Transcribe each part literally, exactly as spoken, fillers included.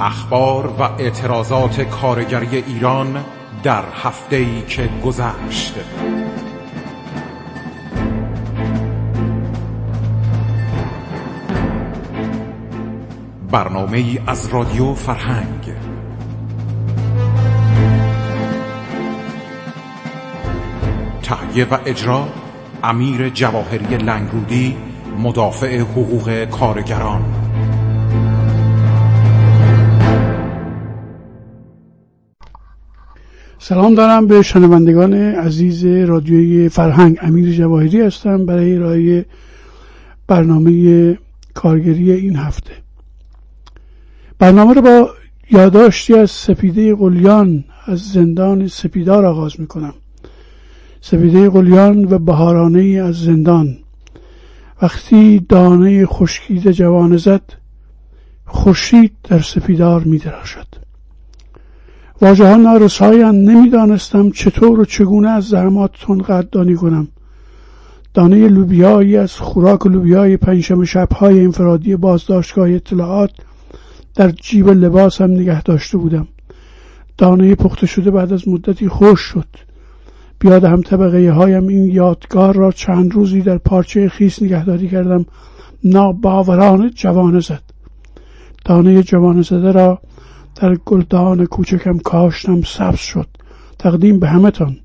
اخبار و اعتراضات کارگری ایران در هفته‌ای که گذشت. برنامه‌ای از رادیو فرهنگ. تهیه و اجرا امیر جواهری لنگرودی، مدافع حقوق کارگران. سلام دارم به شنوندگان عزیز رادیوی فرهنگ. امیر جواهری هستم برای ارائه برنامه کارگری این هفته. برنامه رو با یادداشتی از سپیده قلیان از زندان سپیدار آغاز میکنم. سپیده قلیان و بهارانه از زندان. وقتی دانه خشکیده جوانه زد، خورشید در سپیدار می‌درخشد. واژه ها نارسایند، نمیدانستم چطور و چگونه از زحماتتون قدردانی کنم. دانه لوبیایی از خوراک لوبیای پنجشنبه شب‌های انفرادی بازداشتگاه اطلاعات در جیب لباسم نگه داشته بودم. دانه پخته شده بعد از مدتی خشک شد. بیاد هم طبقه هایم این یادگار را چند روزی در پارچه خیس نگهداری کردم. ناباورانه جوانه زد. دانه جوانه زده را در گلدان کوچکم کاشتم، سبز شد. تقدیم به همه تان.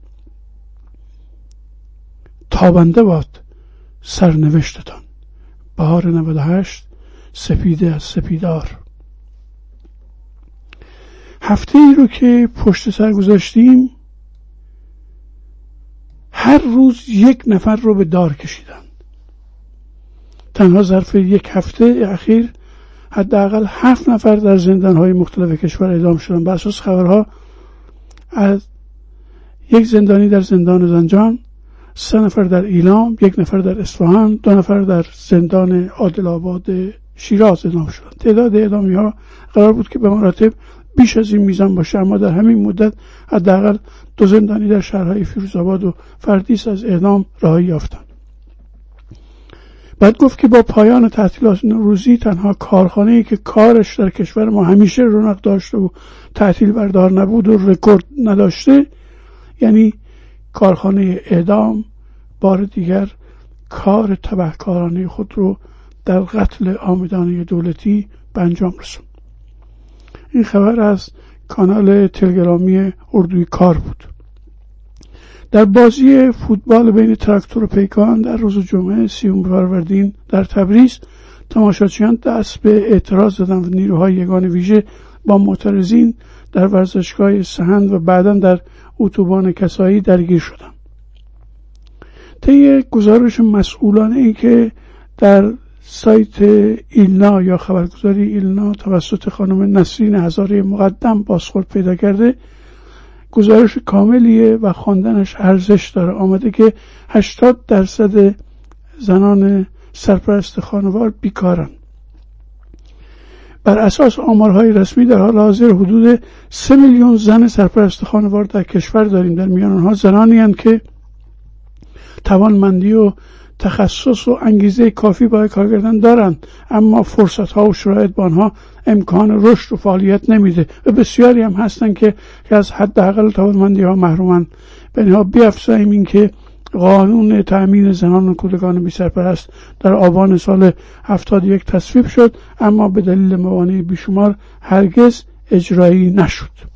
تابنده باد سرنوشتتان. بهار نود و هشت، سپیده از سپیدار. هفته ای رو که پشت سر گذاشتیم، هر روز یک نفر رو به دار کشیدن. تنها ظرف یک هفته اخیر حداقل هفت نفر در زندان‌های مختلف کشور اعدام شدن. بر اساس خبرها از یک زندانی در زندان زنجان، سه نفر در ایلام، یک نفر در اصفهان، دو نفر در زندان عادل آباد شیراز اعدام شدن. تعداد اعدامی‌ها قرار بود که به مراتب بیش از این میزان باشه، اما در همین مدت حداقل دو زندانی در شهرهای فیروزآباد و فردیس از اعدام رهایی یافتند. بعد گفت که با پایان تعطیلات نوروزی تنها کارخانه‌ای که کارش در کشور ما همیشه رونق داشته و تعطیل بردار نبود و رکورد نداشته، یعنی کارخانه اعدام، بار دیگر کار تبهکارانه خود رو در قتل عامدانه دولتی به انجام رسوند. این خبر از کانال تلگرامی اردوی کار بود. در بازی فوتبال بین تراکتور و پیکان در روز جمعه سیوم فروردین در تبریز، تماشاچیان دست به اعتراض زدند و نیروهای یگان ویژه با معترضین در ورزشگاه سهند و بعداً در اتوبان کسایی درگیر شدند. طی گزارش مسئولانه ای که در سایت ایلنا یا خبرگزاری ایلنا توسط خانم نسرین هزاره مقدم بازخورد پیدا کرده، گزارش کاملیه و خواندنش ارزش داره. آمده که هشتاد درصد زنان سرپرست خانوار بیکارن. بر اساس آمارهای رسمی در حال حاضر حدود سه میلیون زن سرپرست خانوار در کشور داریم. در میان آنها زنانی هستند که توانمندی و تخصص و انگیزه کافی برای کار کردن دارند، اما فرصت ها و شرایط با آنها امکان رشد و فعالیت نمیده و بسیاری هم هستند که از حداقل توانمندی ها محرومند. به اینها بیفزاییم این که قانون تأمین زنان و کودکان بی سرپرست در آبان سال هفتاد و یک تصویب شد، اما به دلیل موانع بیشمار هرگز اجرایی نشد.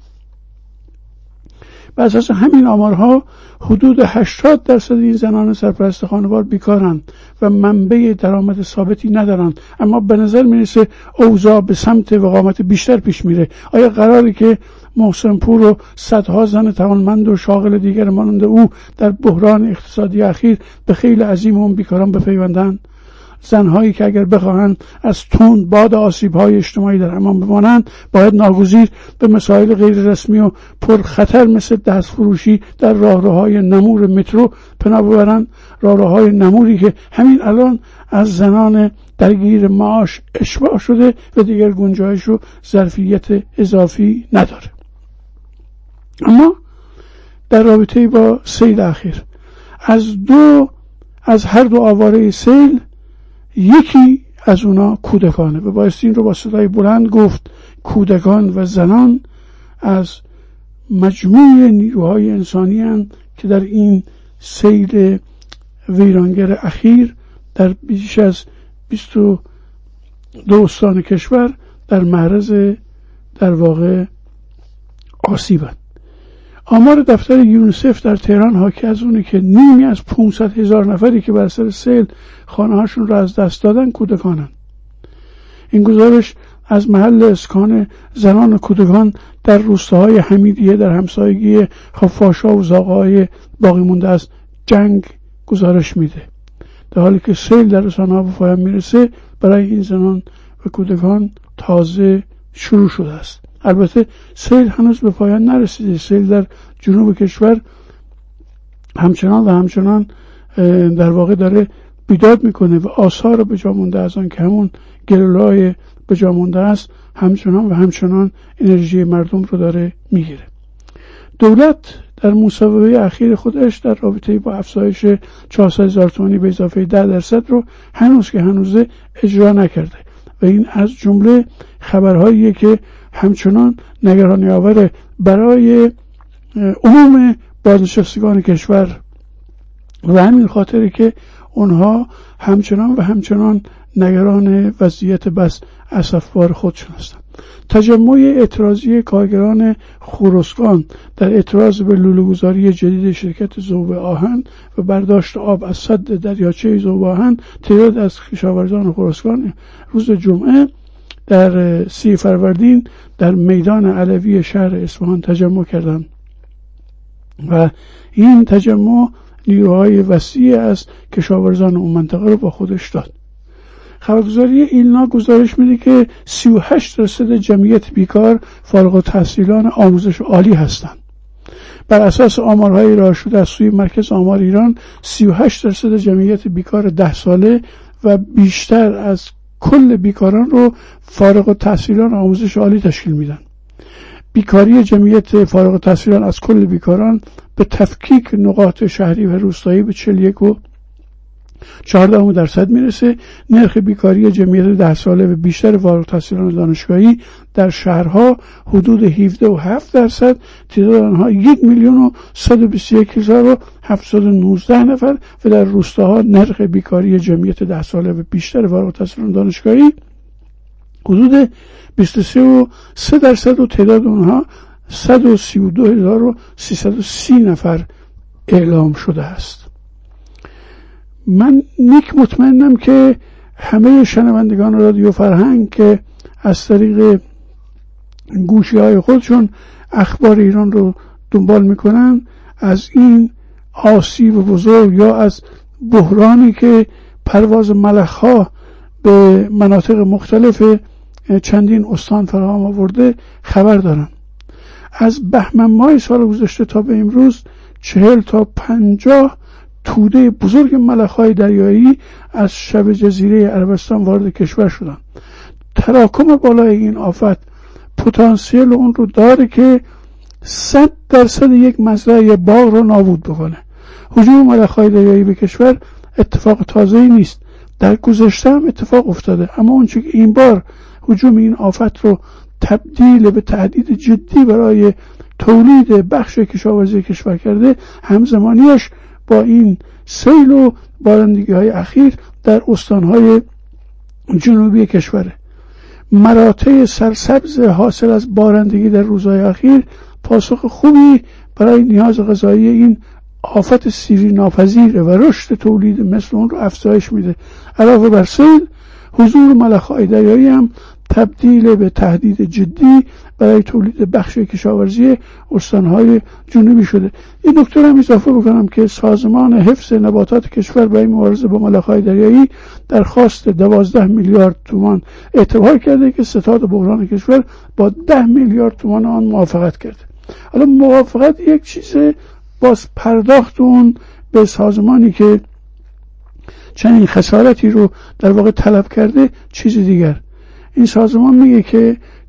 بر اساس همین آمارها حدود هشتاد درصد این زنان سرپرست خانوار بیکارند و منبع درآمد ثابتی ندارند، اما به نظر میرسه اوضاع به سمت وقامت بیشتر پیش میره. آیا قراره که محسن پور و صدها زن توانمند و شاغل دیگر مانند او در بحران اقتصادی اخیر به خیل عظیم اون بیکاران بپیوندند؟ زنهایی که اگر بخواهند از تند باد آسیب‌های اجتماعی در امان بمانند، باید ناگزیر به مسائل غیر رسمی و پرخطر مثل دست فروشی در راهروهای نمور مترو پناه ببرند. راهروهای نموری که همین الان از زنان درگیر معاش اشباع شده و دیگر گنجایش و ظرفیت اضافی نداره. اما در رابطه با سیل اخیر، از دو از هر دو آواره سیل، یکی از اونا کودکانه و بایستی این رو با صدای بلند گفت. کودکان و زنان از مجموع نیروهای انسانی هستند که در این سیل ویرانگر اخیر در بیش از بیست و دو استان کشور در معرض در واقع آسیبند. آمار دفتر یونیسف در تهران حاکی از اونه که نیمی از پانصد هزار نفری که بر اثر سیل خانه‌هاشون را از دست دادن کودکانند. این گزارش از محل اسکان زنان و کودکان در روستاهای حمیدیه در همسایگی خفاشا و زاغه‌های باقی مونده از جنگ گزارش میده. در حالی که سیل در رسانه‌ها به پایان میرسه، برای این زنان و کودکان تازه شروع شده است. البته سیل هنوز به پایان نرسیده. سیل در جنوب کشور همچنان و همچنان در واقع داره بیداد میکنه و آثار به جا مونده از آن که همون گلوله‌های به جا مونده است همچنان و همچنان انرژی مردم رو داره میگیره. دولت در مصوبه اخیر خودش در رابطه با افزایش چهارصد هزار تومانی به اضافه ده درصد رو هنوز که هنوزه اجرا نکرده و این از جمله خبرهاییه که همچنان نگرانی آوره برای عموم بازنشستگان کشور و همین خاطری که اونها همچنان و همچنان نگران وضعیت بس اسفبار خودشون هستند. تجمع اعتراضی کارگران خراسان در اعتراض به لوله‌گذاری جدید شرکت ذوب آهن و برداشت آب از سد دریاچه ذوب آهن، تعداد از کشاورزان خراسان روز جمعه در سی فروردین در میدان علوی شهر اصفهان تجمع کردند و این تجمع نیروهای وسیع از کشاورزان اون منطقه رو با خودش داد. خبرگزاری ایلنا گزارش میده که سی و هشت درصد جمعیت بیکار فارغ التحصیلان آموزش عالی هستند. بر اساس آمارهای ارائه شده از سوی مرکز آمار ایران، سی و هشت درصد جمعیت بیکار ده ساله و بیشتر از کل بیکاران رو فارغ التحصیلان آموزش عالی تشکیل میدن. بیکاری جمعیت فارغ التحصیلان از کل بیکاران به تفکیک نقاط شهری و روستایی به چهل و یک و چهارده درصد میرسه. نرخ بیکاری جمعیت ده ساله و بیشتر فارغ التحصیلان دانشگاهی در شهرها حدود هفده و هفت درصد، تعداد آنها یک میلیون و صد و بیست و یک هزار و هفتصد و نوزده نفر و در روستاها نرخ بیکاری جمعیت ده ساله و بیشتر فارغ التحصیلان دانشگاهی حدود بیست و سه و سه درصد و تعداد آنها صد و سی و دو هزار و سیصد و سی نفر اعلام شده است. من نیک مطمئنم که همه شنوندگان رادیو فرهنگ که از طریق گوشی های خودشون اخبار ایران رو دنبال میکنن از این آسیب بزرگ یا از بحرانی که پرواز ملخ‌ها به مناطق مختلف چندین استان فراهم آورده خبر دارن. از بهمن ماه سال گذشته تا به امروز چهل تا پنجاه توده بزرگ ملخ‌های دریایی از شبه جزیره عربستان وارد کشور شدند. تراکم بالای این آفت پتانسیل اون رو داره که صد درصد یک مزرعه باغ رو نابود بکنه. هجوم ملخ‌های دریایی به کشور اتفاق تازه‌ای نیست. در گذشته هم اتفاق افتاده، اما اون چه این بار هجوم این آفت رو تبدیل به تهدید جدی برای تولید بخش کشاورزی کشور کرده، همزمانیش با این سیل و بارندگی های اخیر در استانهای جنوبی کشوره. مراتع سرسبز حاصل از بارندگی در روزهای اخیر پاسخ خوبی برای نیاز غذایی این آفت سیری ناپذیره و رشد تولید مثل اون رو افزایش میده. علاوه بر سیل، حضور ملخ‌های دریایی هم تبدیل به تهدید جدی برای تولید بخش کشاورزی استانهای جنوبی شده. این نکته هم اضافه بکنم که سازمان حفظ نباتات کشور برای مبارزه با ملخ‌های دریایی درخواست دوازده میلیارد تومان اعتبار کرده که ستاد بحران کشور با ده میلیارد تومان آن موافقت کرده. حالا موافقت یک چیزه، باز پرداخت اون به سازمانی که چنین خسارتی رو در واقع طلب کرده چیز دیگر. این سازمان میگه که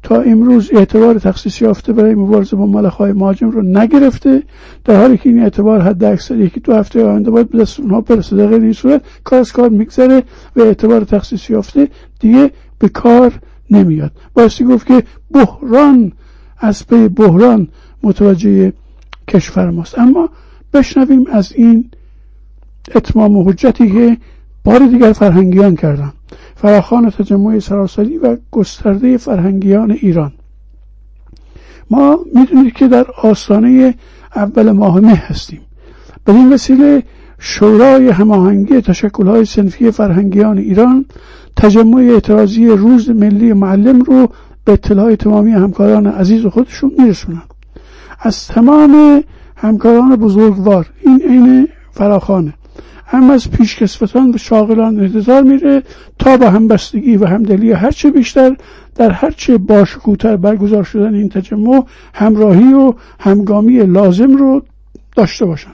تا امروز اعتبار تخصیص یافته برای مبارزه با ملخ‌های مهاجم رو نگرفته، در حالی که این اعتبار حد اکثر یکی دو هفته آینده باید به دست اونها برسه. در غیر این صورت کار از کار میگذره و اعتبار تخصیص یافته دیگه به کار نمیاد. بایستی گفت که بحران از پی بحران متوجه کشور ماست. اما بشنویم از این اتمام حجتی که بار دیگر فرهنگیان کردن، فراخوان تجمع سراسری و گسترده فرهنگیان ایران. ما میدونید که در آستانه اول ماه مه هستیم. به این وسیله شورای هماهنگی تشکل‌های صنفی فرهنگیان ایران تجمع اعتراضی روز ملی معلم رو به اطلاع تمامی همکاران عزیز خودشون میرسونن. از تمام همکاران بزرگوار این عین فراخوانه، هم از پیشکسوتان و شاغلان انتظار میره تا با همبستگی و همدلی هرچه بیشتر در هرچه باشکوه‌تر برگزار شدن این تجمع همراهی و همگامی لازم رو داشته باشن.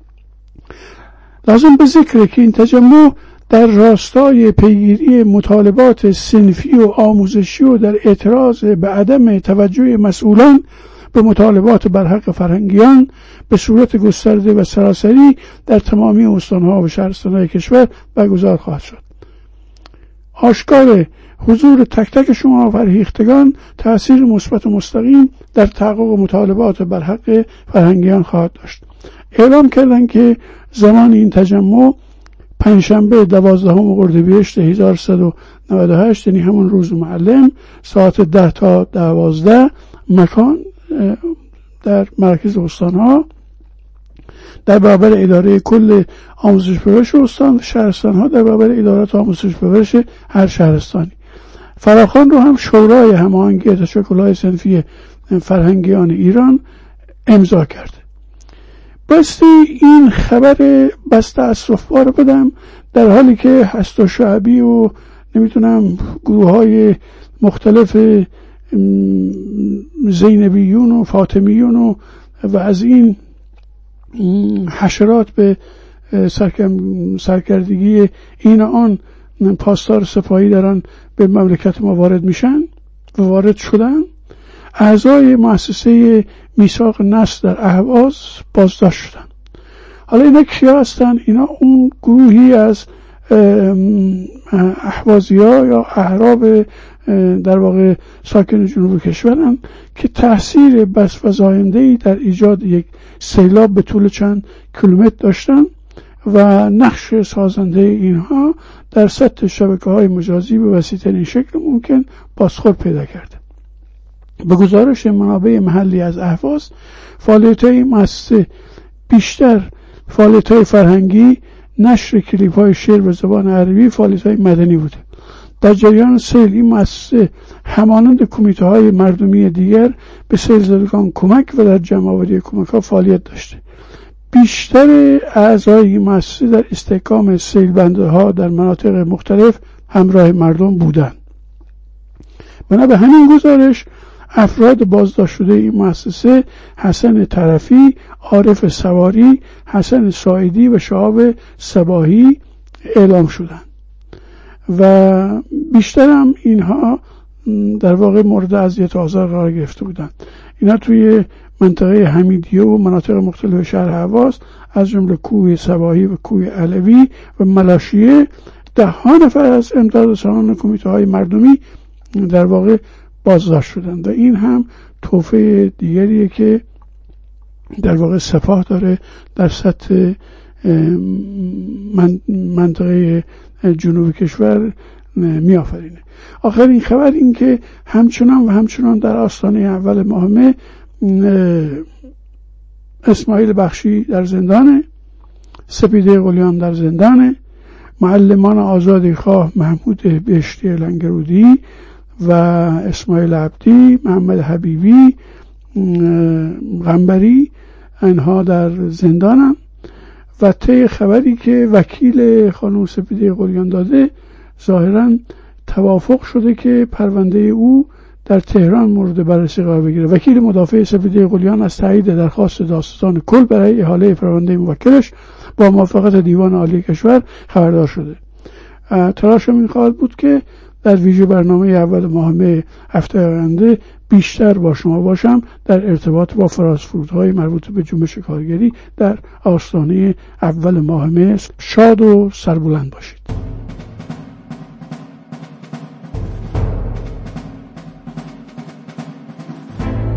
لازم به ذکره که این تجمع در راستای پیگیری مطالبات صنفی و آموزشی و در اعتراض به عدم توجه مسئولان به مطالبات برحق فرهنگیان به صورت گسترده و سراسری در تمامی استانها و شهرستانهای کشور برگزار خواهد شد. آشکار حضور تک تک شما فرهیختگان تأثیر مثبت و مستقیم در تحقق مطالبات برحق فرهنگیان خواهد داشت. اعلام کردند که زمان این تجمع پنجشنبه دوازدهم اردیبهشت هزار و سیصد و نود و هشت، یعنی همون روز معلم، ساعت ده تا دوازده، مکان در مرکز استانها در برابر اداره کل آموزش پرورش استان و شهرستانها در برابر ادارات آموزش پرورش هر شهرستانی. فراخوان رو هم شورای هماهنگی تشکل‌های صنفی فرهنگیان ایران امضا کرده. باستی این خبر بس تأسف‌بار بدم در حالی که هست و شعبی و نمیتونم گروه های مختلف زینبیون و فاطمیون و, و از این حشرات به سرکردگی این آن پاسدار سپاهی دارن به مملکت ما وارد میشن و وارد شدن. اعضای مؤسسه میثاق نسل در اهواز بازداشت شدن. حالا اینا کیا هستن؟ اینا اون گروهی از اهوازی ها یا اعراب در واقع ساکن جنوب کشورن که تأثیر بس فزاینده‌ای در ایجاد یک سیلاب به طول چند کیلومتر داشتن و نقش سازنده اینها در سطح شبکه‌های مجازی به وسیع‌ترین شکل ممکن بازخورد پیدا کرده. به گزارش منابع محلی از اهواز، فعالیت‌های مؤسسه بیشتر فعالیت‌های فرهنگی، نشر کلیپ‌های شعر به زبان عربی، فعالیت‌های مدنی بوده. در جریان سیل این مؤسسه همانند کمیته‌های مردمی دیگر به سیل زدگان کمک و در جمع‌آوری کمک‌ها فعالیت داشته. بیشتر اعضای این مؤسسه در استحکام سیلبندها در مناطق مختلف همراه مردم بودند. بنا به همین گزارش افراد بازداشت شده این مؤسسه حسن طرفی، عارف سواری، حسن ساعدی و شهاب صباحی اعلام شدند و بیشتر هم اینها در واقع مورد اذیت و آزار قرار گرفته بودند. اینا توی منطقه حمیدیه و مناطق مختلف شهر اهواز از جمله کوه صباحی و کوه علوی و ملاشیه ده ها نفر از امدادرسانان کمیته‌های مردمی در واقع بازداشت شدند و این هم توفه دیگریه که در واقع سپاه داره در سطح منطقه جنوب کشور می آفرینه. آخرین خبر این که همچنان و همچنان در آستانه اول ماه مه اسماعیل بخشی در زندانه، سپیده قلیان در زندانه، معلمان آزادی خواه محمود بهشتی لنگرودی و اسماعیل عبدی، محمد حبیبی، غنبری اینها در زندانن و طی خبری که وکیل خانم سپیده قلیان داده ظاهراً توافق شده که پرونده او در تهران مورد بررسی قرار بگیره. وکیل مدافع سپیده قلیان از تایید درخواست دادستان کل برای احاله پرونده موکلش با موافقت دیوان عالی کشور خبردار شده. تلاشم این خواهد بود که در ویژه برنامه اول ماه مه هفته آینده بیشتر با شما باشم در ارتباط با فرازفرودهای مربوط به جنبش کارگری در آستانه اول ماه مه. شاد و سربلند باشید.